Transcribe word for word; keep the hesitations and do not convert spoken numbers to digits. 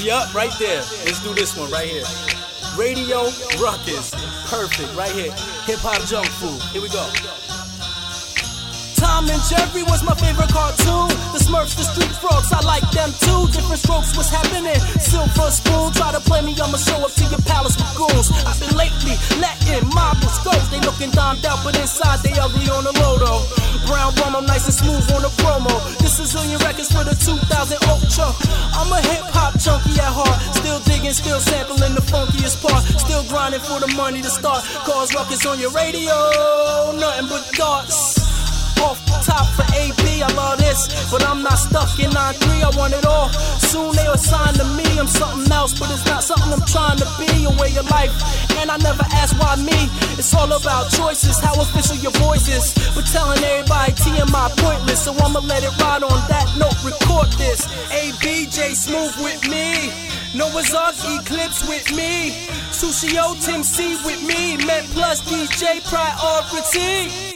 Yup, right there. Let's do this one right here. Radio Ruckus. Perfect, right here. Hip hop junk food. Here we go. Tom and Jerry was my favorite cartoon. The Smurfs, the Street Frogs, I like them too. Different strokes, what's happening? Silver spoon, try to play me, I'ma show up to your palace with goons. I've been lately letting marbles go. They looking downed out, but inside they ugly on the low though. Brown rum, I'm nice and smooth on the promo. This is Zillion Records for the two thousand Ultra. I'm a hip hop junkie at heart. Still digging, still sampling the funkiest part. Still grinding for the money to start. Cause Ruckus on your radio, nothing but darts. Off top for A B, I love this, but I'm not stuck in nine three, I want it all. Soon they assign to me, I'm something else, but it's not something I'm trying to be. A way of life, and I never ask why me. It's all about choices, how official your voice is. But telling everybody T M I pointless, so I'ma let it ride on that note, record this. A B J Smooth with me, Noah's Ark Eclipse with me, Sushi O Tim C with me, Met Plus D J Priority.